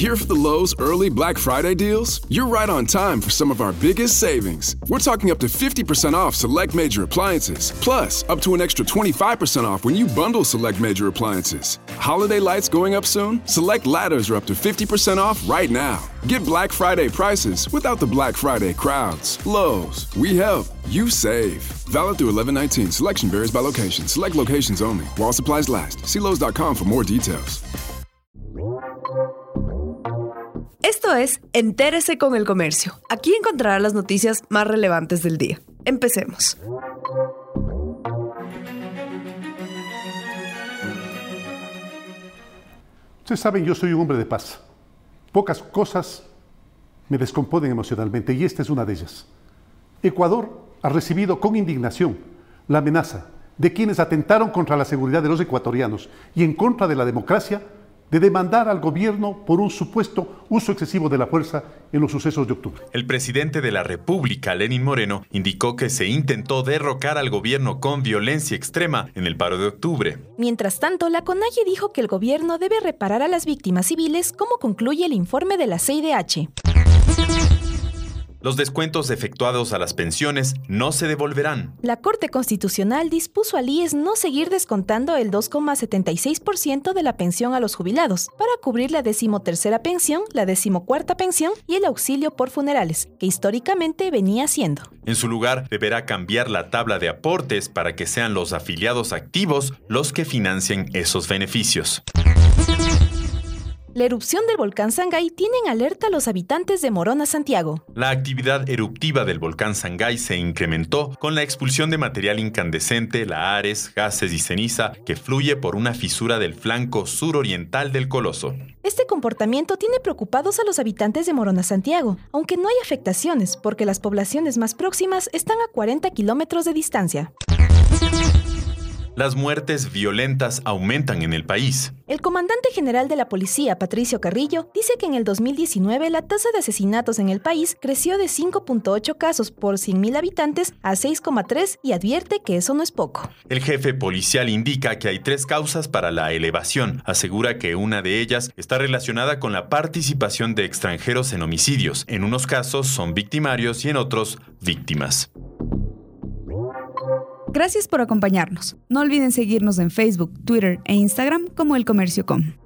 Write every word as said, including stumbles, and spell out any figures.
Here for the Lowe's early Black Friday deals? You're right on time for some of our biggest savings. We're talking up to fifty percent off select major appliances, plus up to an extra twenty-five percent off when you bundle select major appliances. Holiday lights going up soon? Select ladders are up to fifty percent off right now. Get Black Friday prices without the Black Friday crowds. Lowe's, we help, you save. Valid through eleven nineteen. Selection varies by location. Select locations only. While supplies last. See Lowe's dot com for more details. Esto es Entérese con el Comercio. Aquí encontrará las noticias más relevantes del día. Empecemos. Ustedes saben, yo soy un hombre de paz. Pocas cosas me descomponen emocionalmente y esta es una de ellas. Ecuador ha recibido con indignación la amenaza de quienes atentaron contra la seguridad de los ecuatorianos y en contra de la democracia de demandar al gobierno por un supuesto uso excesivo de la fuerza en los sucesos de octubre. El presidente de la República, Lenín Moreno, indicó que se intentó derrocar al gobierno con violencia extrema en el paro de octubre. Mientras tanto, la CONAIE dijo que el gobierno debe reparar a las víctimas civiles, como concluye el informe de la C I D H. Los descuentos efectuados a las pensiones no se devolverán. La Corte Constitucional dispuso al I E S no seguir descontando el dos coma setenta y seis por ciento de la pensión a los jubilados para cubrir la decimotercera pensión, la decimocuarta pensión y el auxilio por funerales, que históricamente venía haciendo. En su lugar, deberá cambiar la tabla de aportes para que sean los afiliados activos los que financien esos beneficios. La erupción del volcán Sangay tiene en alerta a los habitantes de Morona, Santiago. La actividad eruptiva del volcán Sangay se incrementó con la expulsión de material incandescente, lahares, gases y ceniza que fluye por una fisura del flanco suroriental del coloso. Este comportamiento tiene preocupados a los habitantes de Morona, Santiago, aunque no hay afectaciones porque las poblaciones más próximas están a cuarenta kilómetros de distancia. Las muertes violentas aumentan en el país. El comandante general de la policía, Patricio Carrillo, dice que en el dos mil diecinueve la tasa de asesinatos en el país creció de cinco punto ocho casos por cien mil habitantes a seis coma tres y advierte que eso no es poco. El jefe policial indica que hay tres causas para la elevación. Asegura que una de ellas está relacionada con la participación de extranjeros en homicidios. En unos casos son victimarios y en otros víctimas. Gracias por acompañarnos. No olviden seguirnos en Facebook, Twitter e Instagram como El Comercio punto com.